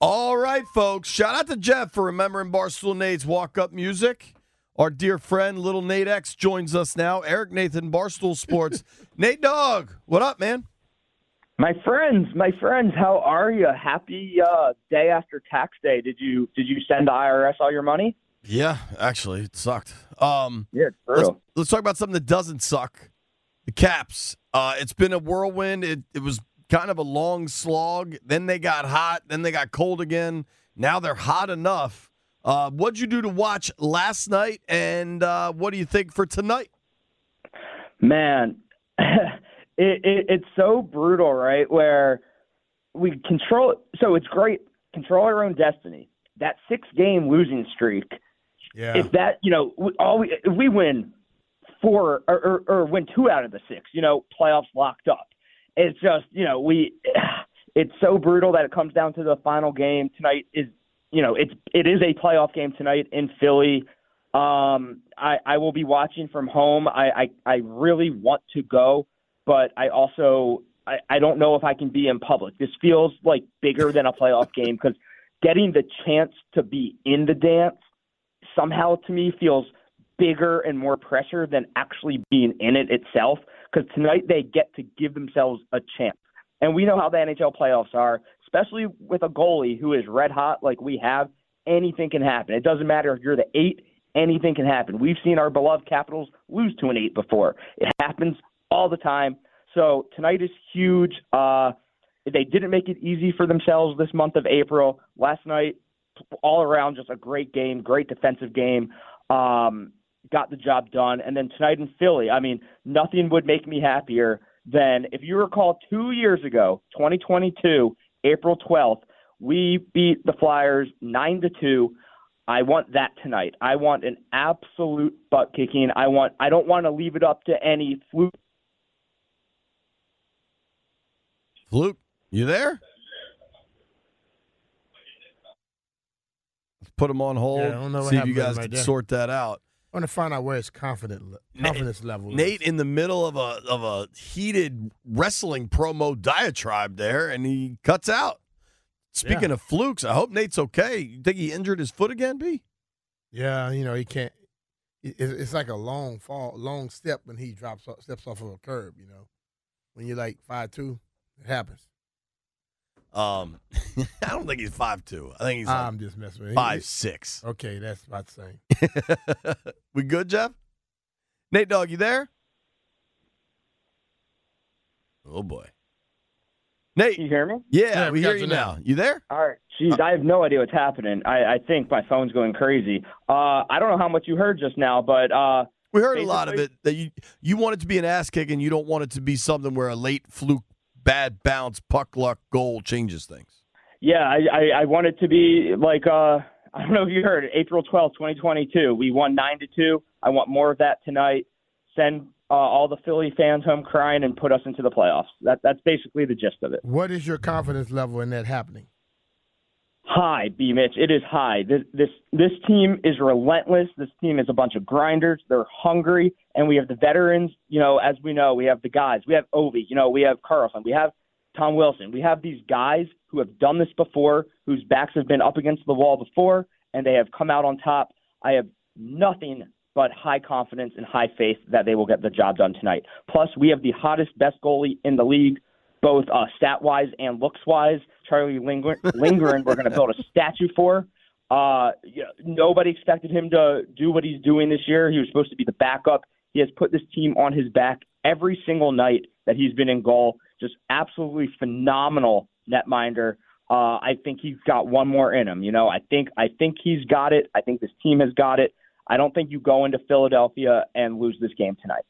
All right, folks. Shout out to Jeff for remembering Barstool Nate's walk-up music. Our dear friend, Little Nate X, joins us now. Eric Nathan, Barstool Sports. Nate Dogg, what up, man? My friends, how are you? Happy day after tax day. Did you send the IRS all your money? Yeah, actually, it sucked. Yeah, it's brutal. Let's talk about something that doesn't suck. The Caps. It's been a whirlwind. It was kind of a long slog. Then they got hot. Then they got cold again. Now they're hot enough. What'd you do to watch last night, and what do you think for tonight? Man, it's so brutal, right? Where we control. So it's great. Control our own destiny. That 6-game losing streak. Yeah. If that, if we win 4 or win 2 out of the 6, playoffs locked up. It's just, it's so brutal that it comes down to the final game tonight. It is a playoff game tonight in Philly. I will be watching from home. I really want to go, but I also I don't know if I can be in public. This feels like bigger than a playoff game because getting the chance to be in the dance somehow to me feels bigger and more pressure than actually being in it itself, because tonight they get to give themselves a chance. And we know how the NHL playoffs are, especially with a goalie who is red hot like we have. Anything can happen. It doesn't matter if you're the 8, anything can happen. We've seen our beloved Capitals lose to an 8 before. It happens all the time. So tonight is huge. They didn't make it easy for themselves this month of April. Last night, all around, just a great game, great defensive game. Got the job done. And then tonight in Philly, I mean, nothing would make me happier than, if you recall 2 years ago, 2022, April 12th, we beat the Flyers 9-2. I want that tonight. I want an absolute butt kicking. I don't want to leave it up to any fluke. Fluke, you there? Let's put him on hold. Yeah, I don't know what see if happened you guys right can there. sort that out. I want to find out where his confidence level is. Nate in the middle of a heated wrestling promo diatribe there, and he cuts out. Speaking of flukes, I hope Nate's okay. You think he injured his foot again, B? Yeah, he can't. It's like a long step when he steps off of a curb. When you're like 5'2", it happens. I don't think he's 5'2". I think he's I'm just messing with him. 5'6". Okay, that's about the same. We good, Jeff? Nate Dogg, you there? Oh, boy. Nate. Can you hear me? Yeah, we we got hear you you now. now. You there? All right. Jeez, I have no idea what's happening. I think my phone's going crazy. I don't know how much you heard just now, but we heard a lot of it, that you want it to be an ass kick and you don't want it to be something where a late fluke, bad bounce, puck luck goal changes things. Yeah, I want it to be like, I don't know if you heard it, April 12th, 2022. We won 9-2. I want more of that tonight. Send all the Philly fans home crying and put us into the playoffs. That's basically the gist of it. What is your confidence level in that happening? High, B. Mitch. It is high. This team is relentless. This team is a bunch of grinders. They're hungry, and we have the veterans. As we know, we have the guys. We have Ovi. We have Carlson. We have Tom Wilson. We have these guys who have done this before, whose backs have been up against the wall before, and they have come out on top. I have nothing but high confidence and high faith that they will get the job done tonight. Plus, we have the hottest, best goalie in the league, both stat-wise and looks-wise. Charlie Lindgren, we're going to build a statue for. Nobody expected him to do what he's doing this year. He was supposed to be the backup. He has put this team on his back every single night that he's been in goal. Just absolutely phenomenal netminder. I think he's got one more in him. I think he's got it. I think this team has got it. I don't think you go into Philadelphia and lose this game tonight.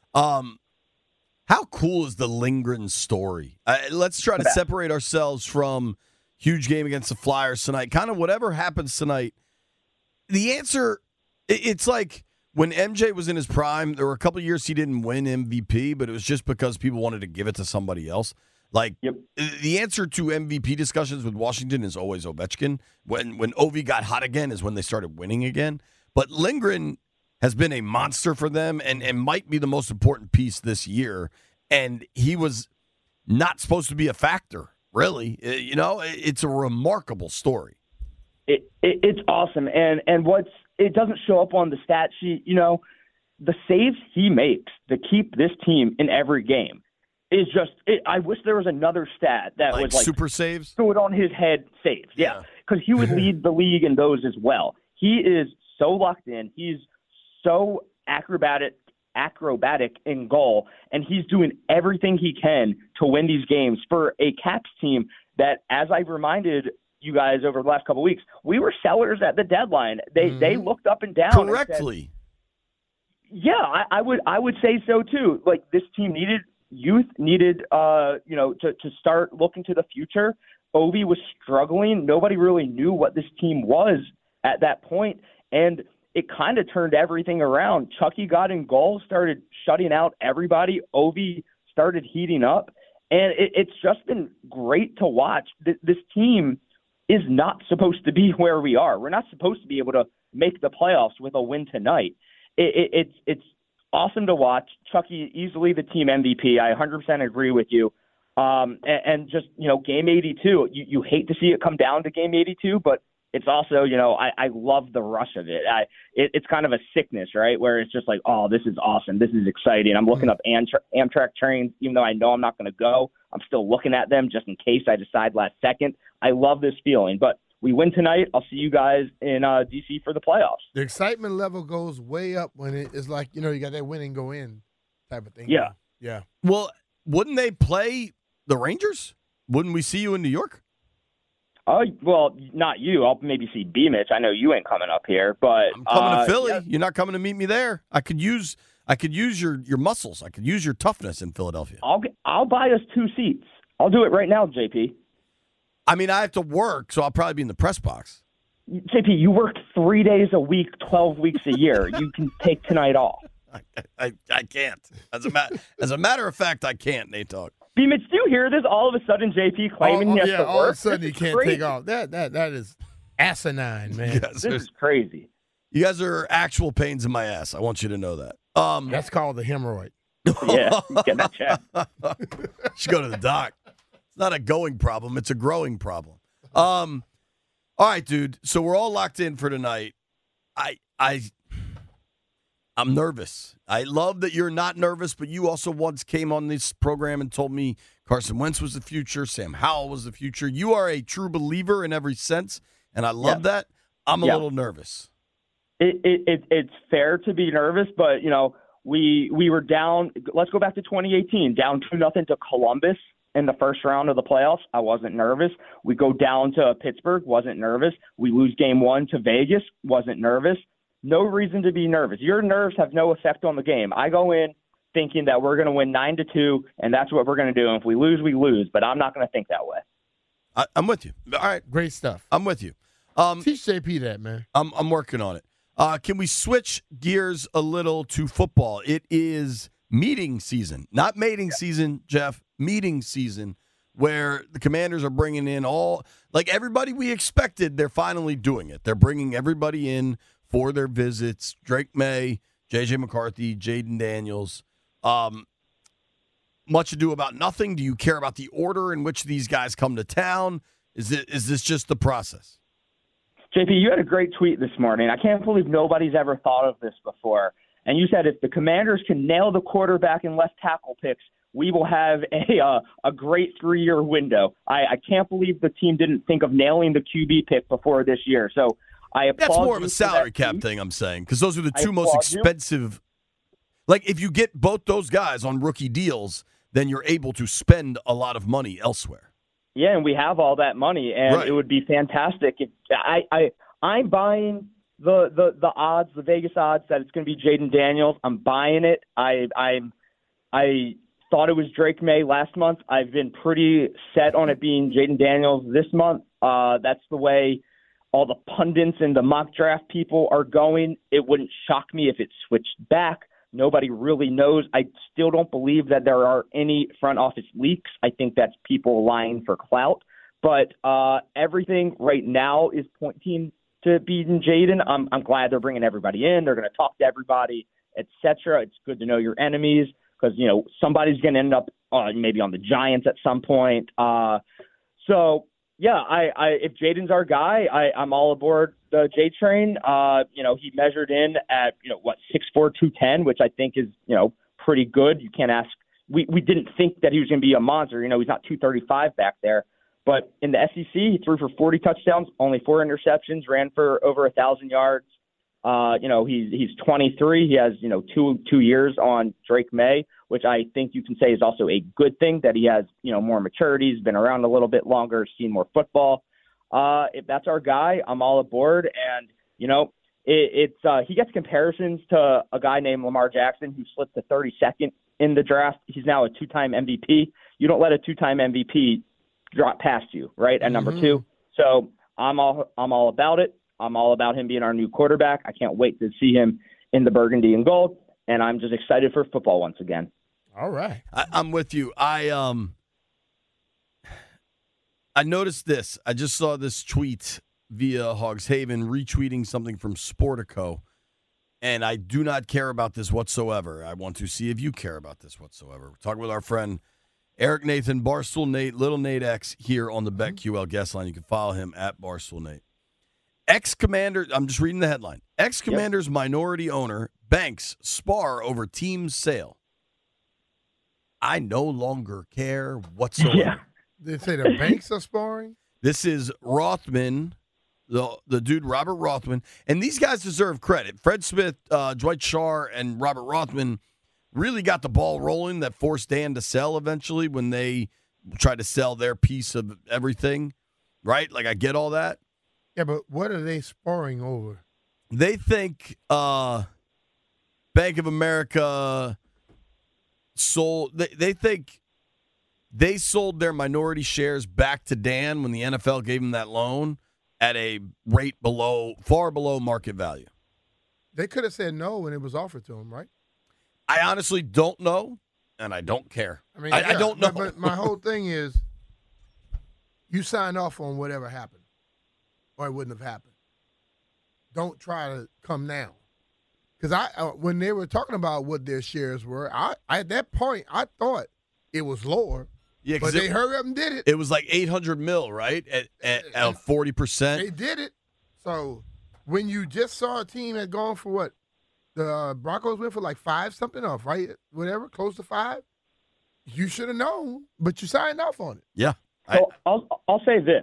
How cool is the Lindgren story? Let's try to separate ourselves from huge game against the Flyers tonight. Kind of whatever happens tonight. The answer, it's like when MJ was in his prime, there were a couple of years he didn't win MVP, but it was just because people wanted to give it to somebody else. The answer to MVP discussions with Washington is always Ovechkin. When Ovi got hot again is when they started winning again. But Lindgren has been a monster for them and might be the most important piece this year. And he was not supposed to be a factor really. It's a remarkable story. It's awesome. And it doesn't show up on the stat sheet, the saves he makes to keep this team in every game is just I wish there was another stat that was like super saves, throw it on his head saves. Yeah, because he would lead the league in those as well. He is so locked in. He's so acrobatic in goal, and he's doing everything he can to win these games for a Caps team that, as I reminded you guys over the last couple of weeks, we were sellers at the deadline. They looked up and down correctly. And said, yeah, I would say so too. Like, this team needed youth, needed to start looking to the future. Ovi was struggling. Nobody really knew what this team was at that point, and it kind of turned everything around. Chucky got in goal, started shutting out everybody. Ovi started heating up, and it's just been great to watch. This team is not supposed to be where we are. We're not supposed to be able to make the playoffs with a win tonight. It's awesome to watch. Chucky, easily the team MVP. I 100% agree with you. And just, game 82, you hate to see it come down to game 82, but it's also, I love the rush of it. It's kind of a sickness, right, where it's just like, oh, this is awesome. This is exciting. I'm looking up Amtrak trains, even though I know I'm not going to go. I'm still looking at them just in case I decide last second. I love this feeling. But we win tonight. I'll see you guys in D.C. for the playoffs. The excitement level goes way up when it's like, you got that win and go in type of thing. Yeah. Yeah. Well, wouldn't they play the Rangers? Wouldn't we see you in New York? Oh, well, not you. I'll maybe see B-Mitch. I know you ain't coming up here, but I'm coming to Philly. Yeah. You're not coming to meet me there. I could use your muscles. I could use your toughness in Philadelphia. I'll buy us 2 seats. I'll do it right now, JP. I mean, I have to work, so I'll probably be in the press box. JP, you work 3 days a week, 12 weeks a year. You can take tonight off. I can't. As a matter of fact, I can't, Nate Dogg. B-Mitch, do you hear this? All of a sudden, JP claiming he has to work. All of a sudden he can't crazy. take off. That is asinine, man. Yes, This is crazy. You guys are actual pains in my ass. I want you to know that. That's called the hemorrhoid. Yeah, get that check. Should go to the doc. It's not a going problem. It's a growing problem. All right, dude. So we're all locked in for tonight. I'm nervous. I love that you're not nervous, but you also once came on this program and told me Carson Wentz was the future, Sam Howell was the future. You are a true believer in every sense, and I love that. I'm a little nervous. It's fair to be nervous, but, we were down. Let's go back to 2018, down 2-0 to Columbus in the first round of the playoffs. I wasn't nervous. We go down to Pittsburgh, wasn't nervous. We lose game 1 to Vegas, wasn't nervous. No reason to be nervous. Your nerves have no effect on the game. I go in thinking that we're going to win 9-2, and that's what we're going to do. And if we lose, we lose. But I'm not going to think that way. I'm with you. All right. Great stuff. I'm with you. Teach JP that, man. I'm working on it. Can we switch gears a little to football? It is meeting season, not mating season, Jeff. Meeting season, where the Commanders are bringing in everybody we expected. They're finally doing it. They're bringing everybody in for their visits. Drake May, J.J. McCarthy, Jaden Daniels. Much ado about nothing. Do you care about the order in which these guys come to town? Is this just the process? JP, you had a great tweet this morning. I can't believe nobody's ever thought of this before. And you said if the Commanders can nail the quarterback and left tackle picks, we will have a great 3-year window. I can't believe the team didn't think of nailing the QB pick before this year. So I applaud. That's more of a salary cap thing, I'm saying, because those are the two most expensive. Like, if you get both those guys on rookie deals, then you're able to spend a lot of money elsewhere. Yeah, and we have all that money, and It would be fantastic. I'm buying the odds, the Vegas odds that it's going to be Jaden Daniels. I'm buying it. I thought it was Drake May last month. I've been pretty set on it being Jaden Daniels this month. That's the way all the pundits and the mock draft people are going. It wouldn't shock me if it switched back. Nobody really knows. I still don't believe that there are any front office leaks. I think that's people lying for clout. But everything right now is pointing to beating Jaden. I'm glad they're bringing everybody in. They're going to talk to everybody, etc. It's good to know your enemies because, somebody's going to end up maybe on the Giants at some point. So yeah, if Jaden's our guy, I'm all aboard the J train. He measured in at 6'4", 210, which I think is pretty good. You can't ask. We didn't think that he was going to be a monster. He's not 235 back there. But in the SEC, he threw for 40 touchdowns, only 4 interceptions, ran for over 1,000 yards. He's 23. He has 2 years on Drake May, which I think you can say is also a good thing that he has more maturity. He's been around a little bit longer, seen more football. If that's our guy, I'm all aboard. And he gets comparisons to a guy named Lamar Jackson who slipped to 32nd in the draft. He's now a 2-time MVP. You don't let a 2-time MVP drop past you, right? At number 2. So I'm all about it. I'm all about him being our new quarterback. I can't wait to see him in the burgundy and gold, and I'm just excited for football once again. All right. I'm with you. I noticed this. I just saw this tweet via Hogs Haven retweeting something from Sportico, and I do not care about this whatsoever. I want to see if you care about this whatsoever. We're talking with our friend Eric Nathan, Barstool Nate, Little Nate X here on the BetQL guest line. You can follow him at Barstool Nate. Ex-Commander, I'm just reading the headline. Ex-Commander's minority owner banks spar over team's sale. I no longer care whatsoever. Yeah. They say the banks are sparring? This is Rothman, the dude Robert Rothman, and these guys deserve credit. Fred Smith, Dwight Scharr, and Robert Rothman really got the ball rolling that forced Dan to sell eventually when they tried to sell their piece of everything, right? Like, I get all that. Yeah, but what are they sparring over? They think Bank of America sold. They think they sold their minority shares back to Dan when the NFL gave him that loan at a rate far below market value. They could have said no when it was offered to them, right? I honestly don't know, and I don't care. I mean, I don't know. But my whole thing is, you sign off on whatever happened, or it wouldn't have happened. Don't try to come now, because when they were talking about what their shares were, at that point I thought it was lower. Yeah, but they hurry up and did it. It was like $800 million, right? At 40%. They did it. So when you just saw a team had gone for what? The Broncos went for like 5 something off, right? Whatever, close to 5. You should have known, but you signed off on it. Yeah. So I'll say this.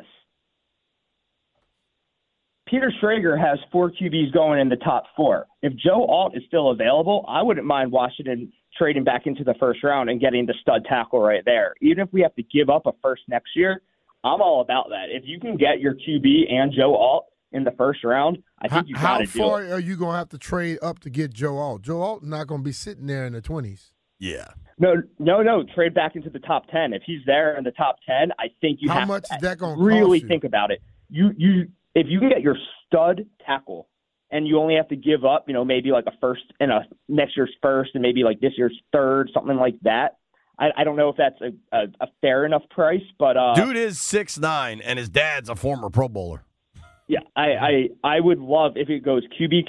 Peter Schrager has 4 QBs going in the top 4. If Joe Alt is still available, I wouldn't mind Washington trading back into the first round and getting the stud tackle right there. Even if we have to give up a first next year, I'm all about that. If you can get your QB and Joe Alt in the first round, I think you got to do it. How far are you going to have to trade up to get Joe Alt? Joe Alt's not going to be sitting there in the 20s. Yeah. No. Trade back into the top 10. If he's there in the top 10 , I think you have to. How much is that going to really cost you? Think about it. If you can get your stud tackle and you only have to give up, maybe like a first and a next year's first and maybe like this year's third, something like that. I don't know if that's a fair enough price, but dude is 6'9", and his dad's a former Pro Bowler. Yeah, I would love if it goes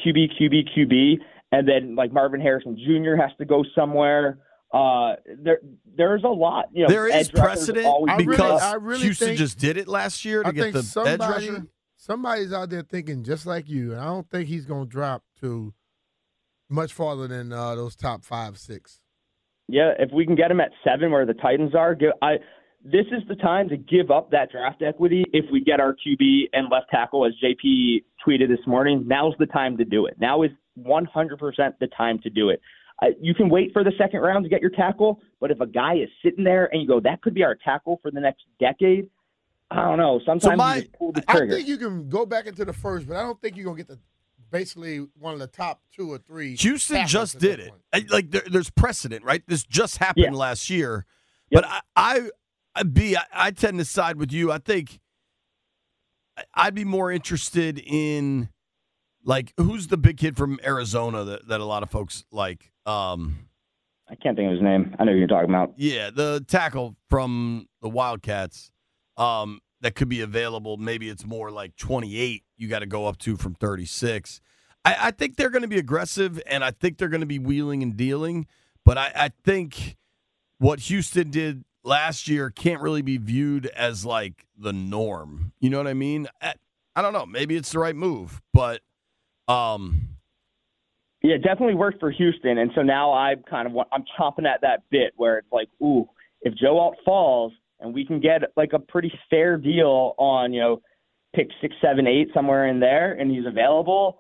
QB, and then like Marvin Harrison Jr. has to go somewhere. There's a lot. There is precedent because I really Houston think, just did it last year to get the edge rusher. Somebody's out there thinking just like you, and I don't think he's going to drop to much farther than those top 5, 6. Yeah, if we can get him at 7 where the Titans are, this is the time to give up that draft equity if we get our QB and left tackle, as JP tweeted this morning. Now's the time to do it. Now is 100% the time to do it. You can wait for the second round to get your tackle, but if a guy is sitting there and you go, that could be our tackle for the next decade, I don't know. Sometimes you just pull the trigger. I think you can go back into the first, but I don't think you're going to get basically one of the top 2 or 3. Houston just did it. There's precedent, right? This just happened last year. Yep. But I tend to side with you. I think I'd be more interested in, like, who's the big kid from Arizona that a lot of folks like? I can't think of his name. I know who you're talking about. Yeah, the tackle from the Wildcats that could be available. Maybe it's more like 28 you got to go up to from 36. I think they're going to be aggressive, and I think they're going to be wheeling and dealing. But I think what Houston did last year can't really be viewed as like the norm. You know what I mean? I don't know. Maybe it's the right move, but yeah, it definitely worked for Houston, and so now I'm chomping at that bit where it's like, ooh, if Joe Alt falls and we can get like a pretty fair deal on, pick 6, 7, 8 somewhere in there, and he's available,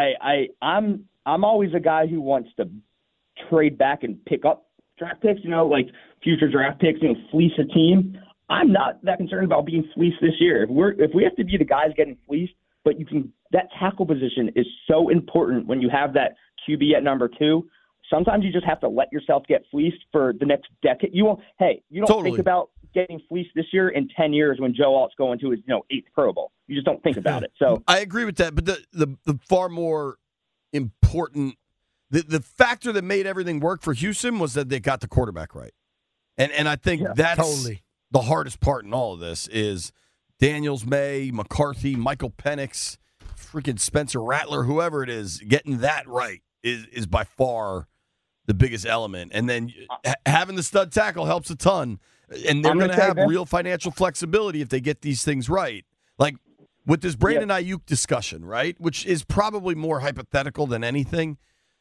I'm always a guy who wants to trade back and pick up draft picks, like future draft picks, fleece a team. I'm not that concerned about being fleeced this year. If we have to be the guys getting fleeced, but that tackle position is so important when you have that QB at number 2. Sometimes you just have to let yourself get fleeced for the next decade. You don't Totally. think about getting fleeced this year in 10 years when Joe Alt's going to his 8th Pro Bowl. You just don't think about it. So I agree with that, but the far more important the factor that made everything work for Houston was that they got the quarterback right. And I think that's totally the hardest part in all of this is Daniels, May, McCarthy, Michael Penix, freaking Spencer Rattler, whoever it is, getting that right is by far the biggest element. And then having the stud tackle helps a ton. And they're going to have real financial flexibility if they get these things right. Like with this Brandon Ayuk discussion, right, which is probably more hypothetical than anything.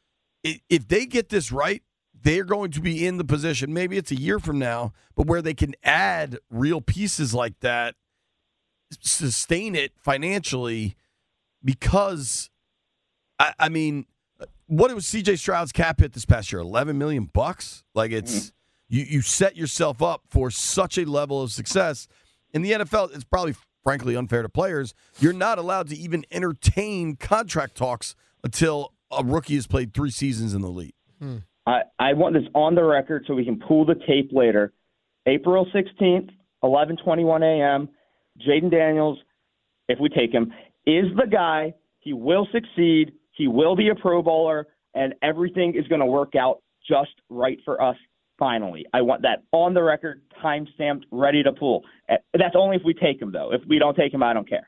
If they get this right, they're going to be in the position, maybe it's a year from now, but where they can add real pieces like that, sustain it financially, because, I mean, what was C.J. Stroud's cap hit this past year? $11 million? Like, it's you set yourself up for such a level of success. In the NFL, it's probably, frankly, unfair to players. You're not allowed to even entertain contract talks until a rookie has played 3 seasons in the league. I want this on the record so we can pull the tape later. April 16th, 11:21 a.m., Jaden Daniels, if we take him, is the guy. He will succeed. He will be a Pro Bowler, and everything is going to work out just right for us finally. I want that on the record, time-stamped, ready to pull. That's only if we take him, though. If we don't take him, I don't care.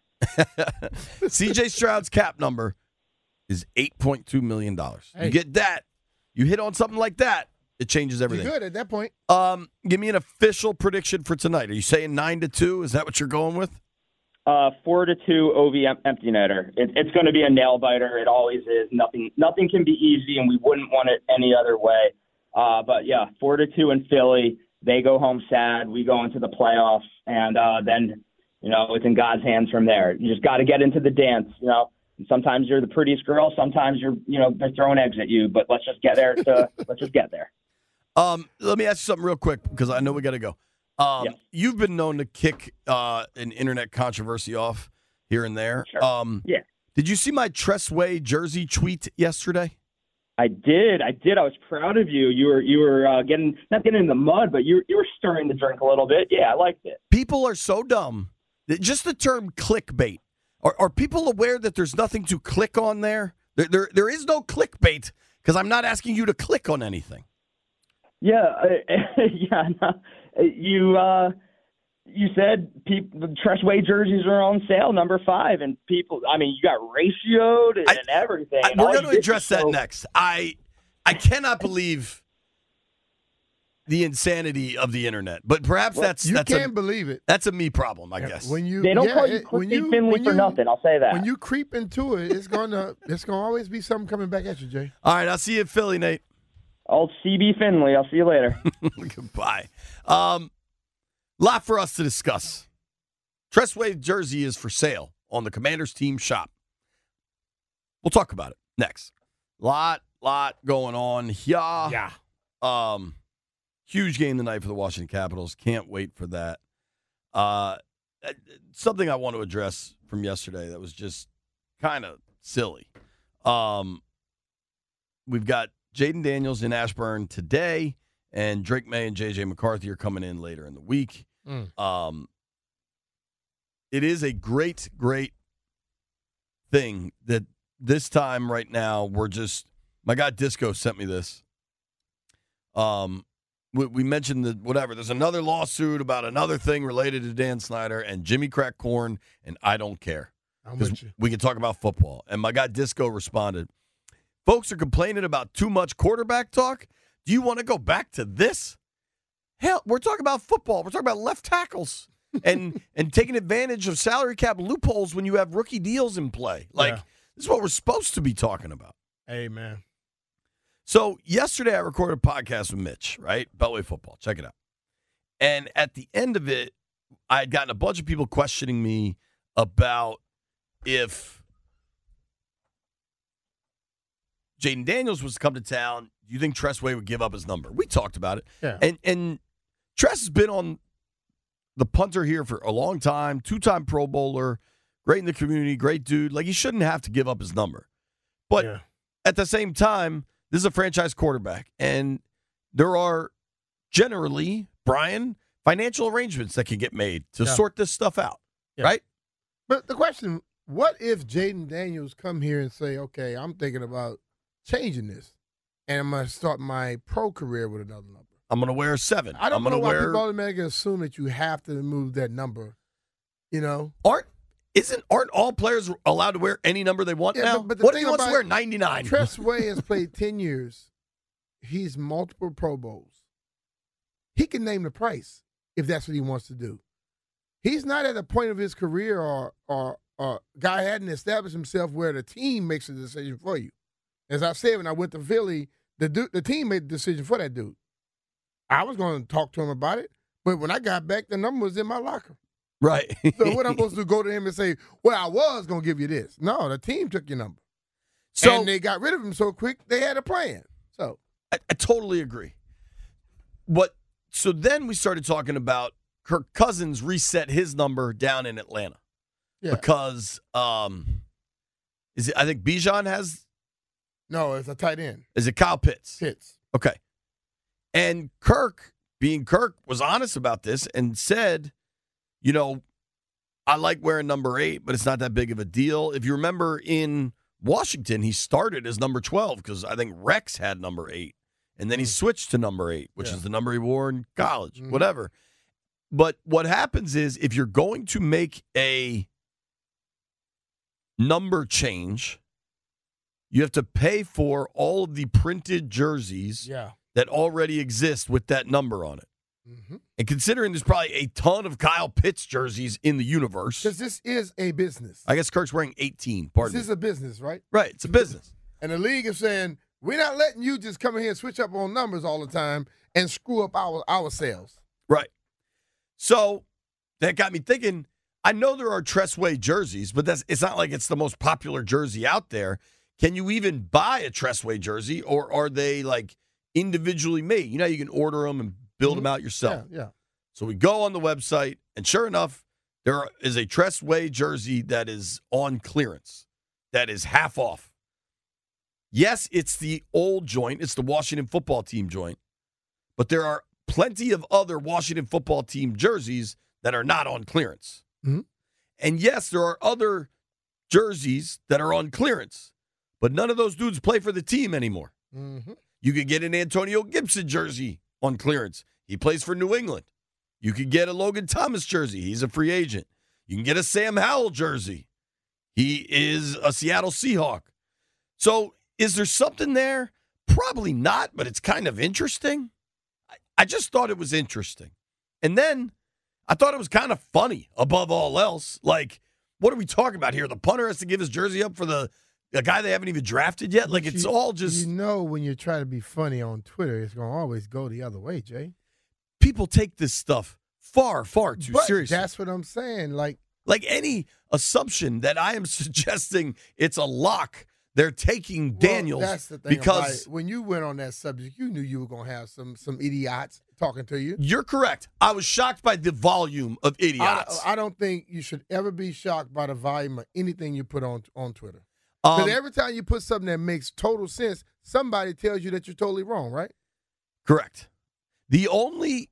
C.J. Stroud's cap number is $8.2 million. Hey. You get that. You hit on something like that, it changes everything. You're good at that point. Give me an official prediction for tonight. Are you saying 9-2? Is that what you're going with? 4-2 OV empty netter. It's going to be a nail biter. It always is. Nothing can be easy, and we wouldn't want it any other way. But yeah, 4-2 in Philly. They go home sad. We go into the playoffs, and then it's in God's hands from there. You just got to get into the dance. Sometimes you're the prettiest girl. Sometimes they're throwing eggs at you. But let's just get there. Let's just get there. Let me ask you something real quick because I know we got to go. You've been known to kick an internet controversy off here and there. Sure. Did you see my Tressway jersey tweet yesterday? I did. I was proud of you. You were not getting in the mud, but you were stirring the drink a little bit. Yeah, I liked it. People are so dumb that just the term clickbait. Are people aware that there's nothing to click on there? There is no clickbait because I'm not asking you to click on anything. Yeah, you said the Tressway jerseys are on sale, number 5, and people. I mean, you got ratioed and everything. We're going to address that next. I cannot believe the insanity of the internet, but perhaps you can't believe it. That's a me problem, I guess. They don't call you Clickbait Finley for nothing. I'll say that. When you creep into it, it's gonna always be something coming back at you, Jay. All right, I'll see you in Philly, Nate. Old CB Finley. I'll see you later. Goodbye. Lot for us to discuss. Tressway jersey is for sale on the Commanders team shop. We'll talk about it next. Lot going on. Yeah. Huge game tonight for the Washington Capitals. Can't wait for that. Something I want to address from yesterday that was just kind of silly. We've got Jaden Daniels in Ashburn today, and Drake May and J.J. McCarthy are coming in later in the week. It is a great, great thing that this time right now we're just – my guy Disco sent me this. We mentioned that whatever. There's another lawsuit about another thing related to Dan Snyder and Jimmy Crack Corn, and I don't care. We can talk about football. And my guy Disco responded, folks are complaining about too much quarterback talk. Do you want to go back to this? Hell, we're talking about football. We're talking about left tackles and taking advantage of salary cap loopholes when you have rookie deals in play. Like, this is what we're supposed to be talking about. Hey, man. So yesterday I recorded a podcast with Mitch, right? Beltway Football. Check it out. And at the end of it, I had gotten a bunch of people questioning me about if Jaden Daniels was to come to town, do you think Tress Way would give up his number? We talked about it. Yeah. And Tress has been on the punter here for a long time, 2-time Pro Bowler, great in the community, great dude. Like, he shouldn't have to give up his number. But at the same time, this is a franchise quarterback, and there are generally, Brian, financial arrangements that can get made to sort this stuff out, right? But the question, what if Jaden Daniels come here and say, okay, I'm thinking about changing this, and I'm going to start my pro career with another number? I'm going to wear 7. I don't know why people automatically assume that you have to move that number, you know? Aren't all players allowed to wear any number they want now? But what if he wants to wear 99? Tress Way has played 10 years. He's multiple Pro Bowls. He can name the price if that's what he wants to do. He's not at a point of his career or guy hadn't established himself where the team makes a decision for you. As I said, when I went to Philly, the team made the decision for that dude. I was going to talk to him about it, but when I got back, the number was in my locker. Right. So what I'm supposed to do, go to him and say, well, I was going to give you this. No, the team took your number. So, and they got rid of him so quick, they had a plan. So I totally agree. So then we started talking about Kirk Cousins reset his number down in Atlanta. Yeah. Because I think Bijan has? No, it's a tight end. Is it Kyle Pitts? Pitts. Okay. And Kirk, being Kirk, was honest about this and said, you know, I like wearing number 8, but it's not that big of a deal. If you remember in Washington, he started as number 12 because I think Rex had number 8. And then he switched to number 8, which is the number he wore in college, whatever. But what happens is if you're going to make a number change, you have to pay for all of the printed jerseys that already exist with that number on it. Mm-hmm. And considering there's probably a ton of Kyle Pitts jerseys in the universe. Because this is a business. I guess Kirk's wearing 18, This is a business, right? Right, it's a business. And the league is saying, we're not letting you just come in here and switch up on numbers all the time and screw up our sales. Right. So that got me thinking, I know there are Tress Way jerseys, but it's not like it's the most popular jersey out there. Can you even buy a Tress Way jersey, or are they like individually made? You know, you can order them and build them out yourself. Yeah. So we go on the website, and sure enough, there is a Tress Way jersey that is on clearance, that is half off. Yes, it's the old joint. It's the Washington football team joint. But there are plenty of other Washington football team jerseys that are not on clearance. Mm-hmm. And yes, there are other jerseys that are on clearance. But none of those dudes play for the team anymore. Mm-hmm. You could get an Antonio Gibson jersey on clearance. He plays for New England. You could get a Logan Thomas jersey. He's a free agent. You can get a Sam Howell jersey. He is a Seattle Seahawk. So is there something there? Probably not, but it's kind of interesting. I just thought it was interesting. And then I thought it was kind of funny above all else. Like, what are we talking about here? The punter has to give his jersey up for the guy they haven't even drafted yet? Like, it's all just... You know, when you try to be funny on Twitter, it's going to always go the other way, Jay. People take this stuff far, far too seriously. That's what I'm saying. Like any assumption that I am suggesting it's a lock, they're taking Daniels. That's the thing. Because when you went on that subject, you knew you were going to have some idiots talking to you. You're correct. I was shocked by the volume of idiots. I don't think you should ever be shocked by the volume of anything you put on Twitter. Because every time you put something that makes total sense, somebody tells you that you're totally wrong, right? Correct. The only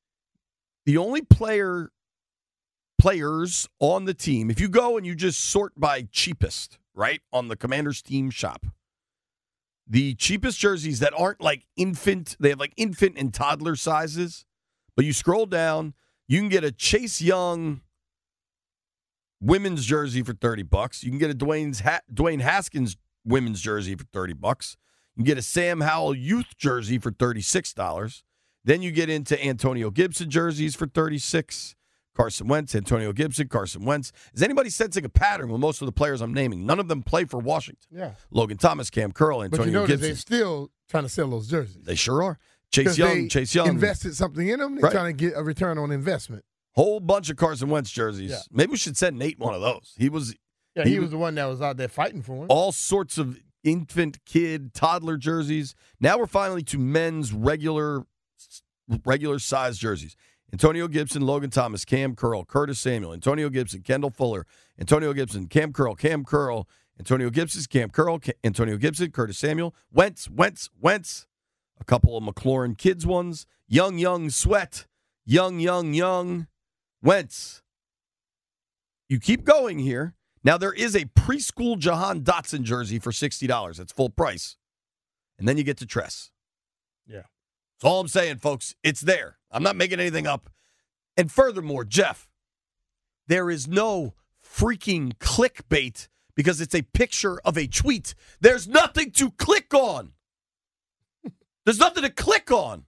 players on the team, if you go and you just sort by cheapest, right, on the Commanders team shop, the cheapest jerseys that aren't like infant, they have like infant and toddler sizes, but you scroll down, you can get a Chase Young women's jersey for $30. You can get a Dwayne Haskins women's jersey for $30. You can get a Sam Howell youth jersey for $36. Then you get into Antonio Gibson jerseys for $36. Carson Wentz, Antonio Gibson, Carson Wentz. Is anybody sensing a pattern with most of the players I'm naming? None of them play for Washington. Yeah. Logan Thomas, Cam Curl, Antonio but you know Gibson. They're still trying to sell those jerseys. They sure are. Chase Young. Invested something in them. They're trying to get a return on investment. Whole bunch of Carson Wentz jerseys. Yeah. Maybe we should send Nate one of those. He was the one that was out there fighting for him. All sorts of infant, kid, toddler jerseys. Now we're finally to men's regular size jerseys. Antonio Gibson, Logan Thomas, Cam Curl, Curtis Samuel, Antonio Gibson, Kendall Fuller, Antonio Gibson, Cam Curl, Antonio Gibson, Cam Curl, Antonio Gibson, Curtis Samuel, Wentz. A couple of McLaurin kids ones. Young, Sweat. Young, Wentz. You keep going here. Now there is a preschool Jahan Dotson jersey for $60. That's full price. And then you get to Tress. Yeah. That's all I'm saying, folks. It's there. I'm not making anything up. And furthermore, Jeff, there is no freaking clickbait because it's a picture of a tweet. There's nothing to click on. There's nothing to click on.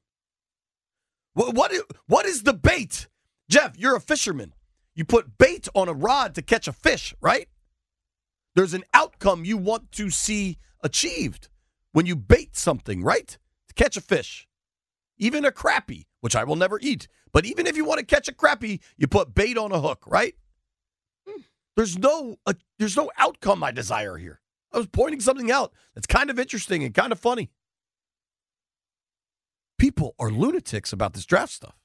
What is the bait? Jeff, you're a fisherman. You put bait on a rod to catch a fish, right? There's an outcome you want to see achieved when you bait something, right? To catch a fish. Even a crappie, which I will never eat. But even if you want to catch a crappie, you put bait on a hook, right? There's no outcome I desire here. I was pointing something out that's kind of interesting and kind of funny. People are lunatics about this draft stuff.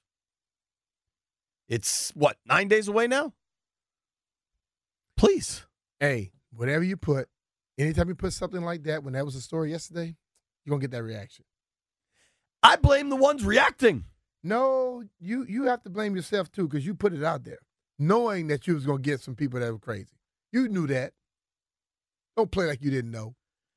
It's, 9 days away now? Please. Hey, whatever you put, anytime you put something like that, when that was a story yesterday, you're going to get that reaction. I blame the ones reacting. No, you have to blame yourself, too, because you put it out there, knowing that you was going to get some people that were crazy. You knew that. Don't play like you didn't know.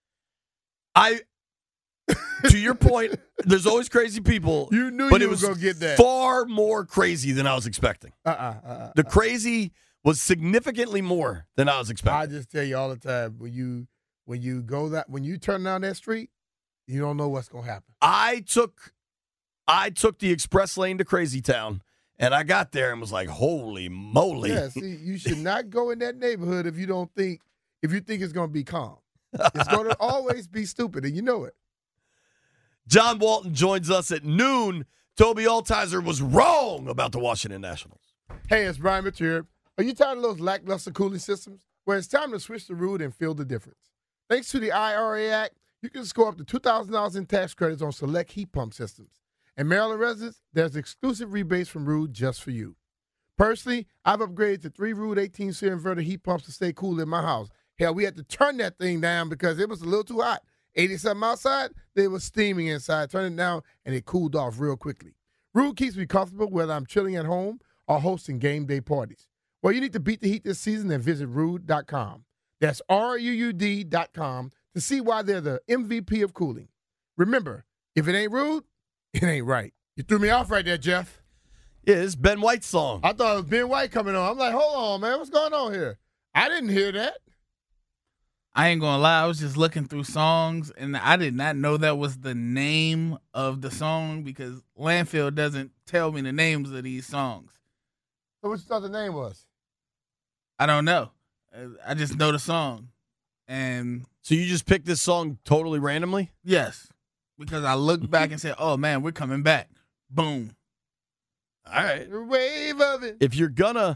To your point, there's always crazy people. You knew but you it was going to get that. Far more crazy than I was expecting. The crazy was significantly more than I was expecting. I just tell you all the time, when you turn down that street, you don't know what's going to happen. I took the express lane to Crazy Town, and I got there and was like, holy moly. Yeah, see, you should not go in that neighborhood if you think it's going to be calm. It's going to always be stupid, and you know it. John Walton joins us at noon. Toby Altizer was wrong about the Washington Nationals. Hey, it's Brian Mitchell here. Are you tired of those lackluster cooling systems? Well, it's time to switch the route and feel the difference. Thanks to the IRA Act, you can score up to $2,000 in tax credits on select heat pump systems. And Maryland residents, there's exclusive rebates from Ruud just for you. Personally, I've upgraded to 3 Ruud 18-series inverter heat pumps to stay cool in my house. Hell, we had to turn that thing down because it was a little too hot. 80-something outside, they were steaming inside. Turn it down, and it cooled off real quickly. Ruud keeps me comfortable whether I'm chilling at home or hosting game day parties. Well, you need to beat the heat this season and visit Ruud.com. That's RUUD.com to see why they're the MVP of cooling. Remember, if it ain't Ruud, it ain't right. You threw me off right there, Jeff. Yeah, it's Ben White's song. I thought it was Ben White coming on. I'm like, hold on, man. What's going on here? I didn't hear that. I ain't gonna lie, I was just looking through songs, and I did not know that was the name of the song because Landfill doesn't tell me the names of these songs. So what you thought the name was? I don't know. I just know the song. And so you just picked this song totally randomly? Yes, because I looked back and said, oh, man, we're coming back. Boom. All right. The wave of it. If you're gonna...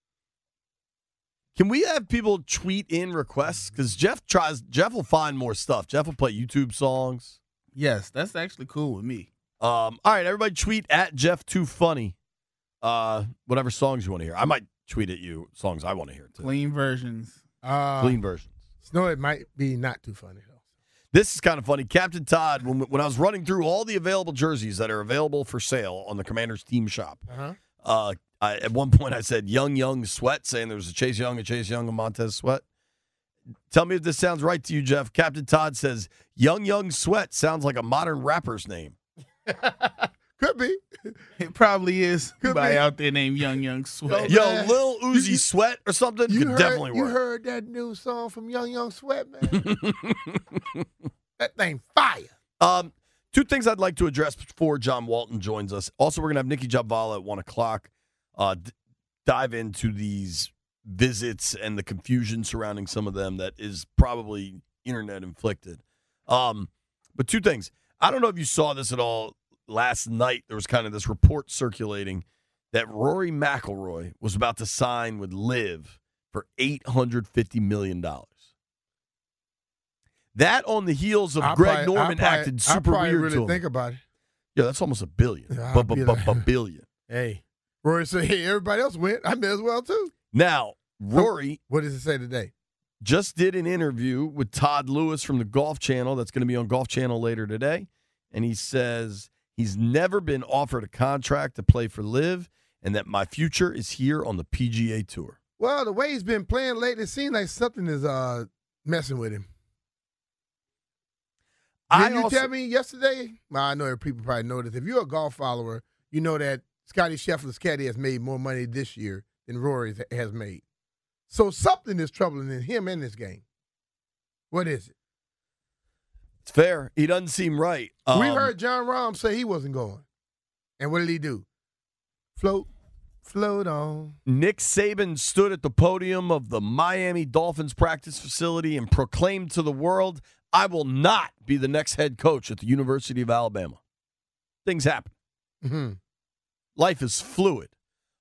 Can we have people tweet in requests? Because Jeff will find more stuff. Jeff will play YouTube songs. Yes, that's actually cool with me. All right, everybody tweet at Jeff2Funny. Whatever songs you want to hear. I might tweet at you songs I want to hear too. Clean versions. Clean versions. No, it might be not too funny though. This is kind of funny. Captain Todd, when I was running through all the available jerseys that are available for sale on the Commander's team shop, at one point I said Young Sweat, saying there was a Chase Young, and Montez Sweat. Tell me if this sounds right to you, Jeff. Captain Todd says Young Sweat sounds like a modern rapper's name. Could be. It probably is. Somebody out there named Young Sweat. Yo, Lil Uzi Sweat or something could definitely work. You heard that new song from Young Sweat, man? That thing fire. Two things I'd like to address before John Walton joins us. Also, we're going to have Nikki Jabvala at 1 o'clock dive into these visits and the confusion surrounding some of them that is probably internet-inflicted. But two things. I don't know if you saw this at all last night. There was kind of this report circulating that Rory McIlroy was about to sign with LIV for $850 million. That on the heels of Greg Norman acted super weird really to him. Think about it. Yeah, that's almost $1 billion. A billion. Hey, Rory said, hey, everybody else went. I may as well, too. Now, Rory. What does it say today? Just did an interview with Todd Lewis from the Golf Channel. That's going to be on Golf Channel later today. And he says he's never been offered a contract to play for LIV and that my future is here on the PGA Tour. Well, the way he's been playing lately, it seems like something is messing with him. Did you tell me yesterday? Well, I know people probably know this. If you're a golf follower, you know that Scottie Scheffler's caddy has made more money this year than Rory has made. So something is troubling in him in this game. What is it? It's fair. He doesn't seem right. We heard John Rahm say he wasn't going. And what did he do? Float on. Nick Saban stood at the podium of the Miami Dolphins practice facility and proclaimed to the world, I will not be the next head coach at the University of Alabama. Things happen. Mm-hmm. Life is fluid.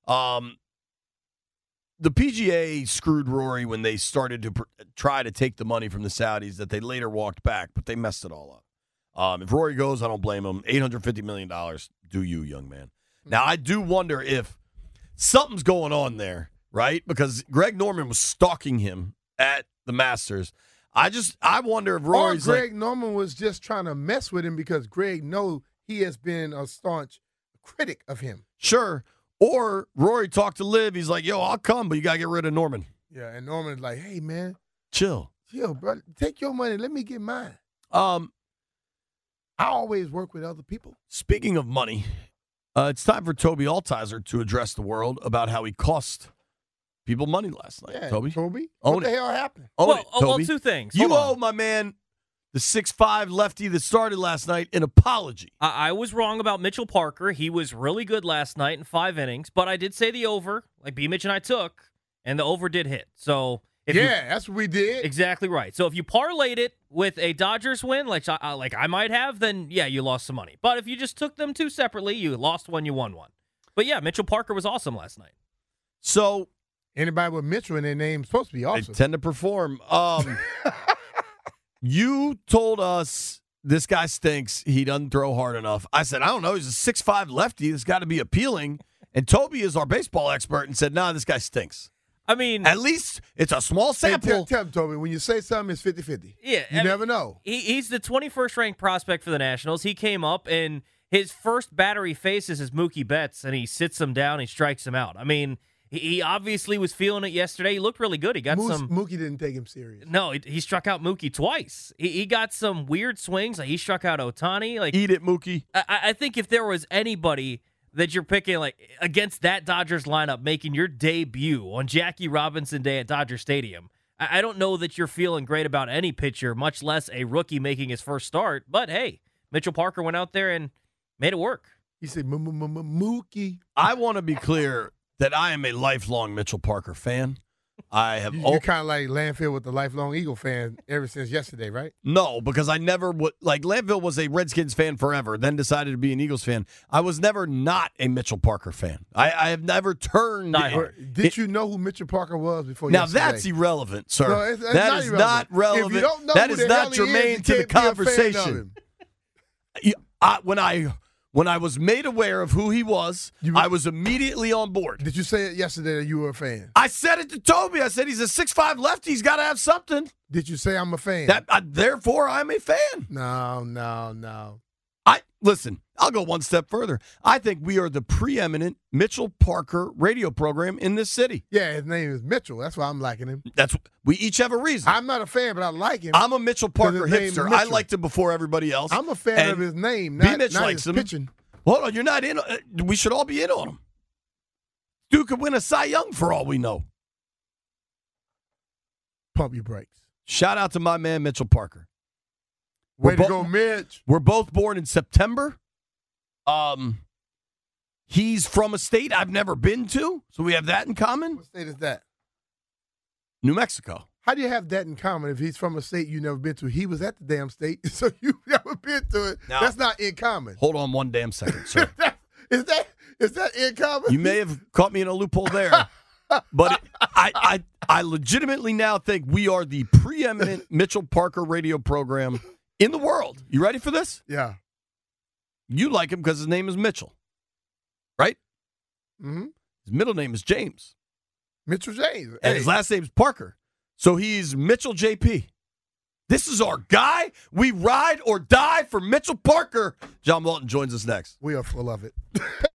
The PGA screwed Rory when they started to try to take the money from the Saudis that they later walked back, but they messed it all up. If Rory goes, I don't blame him. $850 million, do you, young man. Now, I do wonder if something's going on there, right? Because Greg Norman was stalking him at the Masters. I wonder if Rory's Greg Norman was just trying to mess with him because Greg knows he has been a staunch critic of him. Sure. Or Rory talked to LIV. He's like, yo, I'll come, but you got to get rid of Norman. Yeah, and Norman's like, hey, man. Chill, bro. Take your money. Let me get mine. I always work with other people. Speaking of money, it's time for Toby Altizer to address the world about how he cost people money last night. Yeah, Toby? What the hell happened? Toby. Two things. You owe my man, the 6'5" lefty that started last night, an apology. I was wrong about Mitchell Parker. He was really good last night in 5 innings, but I did say the over, like B. Mitch and I took, and the over did hit. So that's what we did. Exactly right. So if you parlayed it with a Dodgers win, like I might have, then yeah, you lost some money. But if you just took them two separately, you lost one, you won one. But yeah, Mitchell Parker was awesome last night. So anybody with Mitchell in their name is supposed to be awesome. They tend to perform. You told us this guy stinks. He doesn't throw hard enough. I said, I don't know. He's a 6'5" lefty. It's got to be appealing. And Toby is our baseball expert and said, nah, this guy stinks. I mean, at least it's a small sample. Hey, tell him, Toby, when you say something, it's 50-50. Yeah. You never know. He's the 21st ranked prospect for the Nationals. He came up, and his first batter he faces is Mookie Betts, and he sits him down, he strikes him out. I mean, he obviously was feeling it yesterday. He looked really good. He got Mookie didn't take him serious. No, he struck out Mookie twice. He got some weird swings. Like he struck out Ohtani. Like, eat it, Mookie. I think if there was anybody that you're picking like against that Dodgers lineup making your debut on Jackie Robinson Day at Dodger Stadium, I don't know that you're feeling great about any pitcher, much less a rookie making his first start. But hey, Mitchell Parker went out there and made it work. He said, Mookie. I want to be clear that I am a lifelong Mitchell Parker fan. I have. You're kind of like Landfill with the lifelong Eagle fan ever since yesterday, right? No, because I never would. Like, Landfill was a Redskins fan forever, then decided to be an Eagles fan. I was never not a Mitchell Parker fan. I have never turned. Did you know who Mitchell Parker was before now yesterday? That's irrelevant, sir. No, it's that is not relevant. If you don't know that who is the not hell he germane is, to the you can't be a fan of conversation. him. When I was made aware of who he was, I was immediately on board. Did you say it yesterday that you were a fan? I said it to Toby. I said he's a 6'5" lefty. He's got to have something. Did you say I'm a fan? Therefore, I'm a fan. No. Listen, I'll go one step further. I think we are the preeminent Mitchell Parker radio program in this city. Yeah, his name is Mitchell. That's why I'm liking him. We each have a reason. I'm not a fan, but I like him. I'm a Mitchell Parker hipster. I liked him before everybody else. I'm a fan of his name, not likes his pitching. Hold on, you're not in. We should all be in on him. Dude could win a Cy Young for all we know. Pump your brakes. Shout out to my man Mitchell Parker. Way to go, Mitch. We're both born in September. He's from a state I've never been to, so we have that in common. What state is that? New Mexico. How do you have that in common if he's from a state you never been to? He was at the damn state, so you've never been to it. Now, that's not in common. Hold on one damn second, sir. Is that in common? You may have caught me in a loophole there, but I legitimately now think we are the preeminent Mitchell Parker radio program in the world. You ready for this? Yeah. You like him because his name is Mitchell, right? Mm-hmm. His middle name is James. Mitchell James. And his last name's Parker. So he's Mitchell JP. This is our guy. We ride or die for Mitchell Parker. John Walton joins us next. We are full of it.